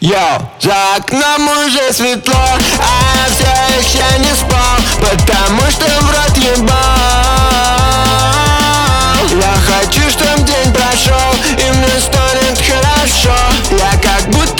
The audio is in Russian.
Йоу, за окном уже светло, а я все еще не спал, потому что в рот ебал. Я хочу, чтоб день прошел, и мне станет хорошо. Я как будто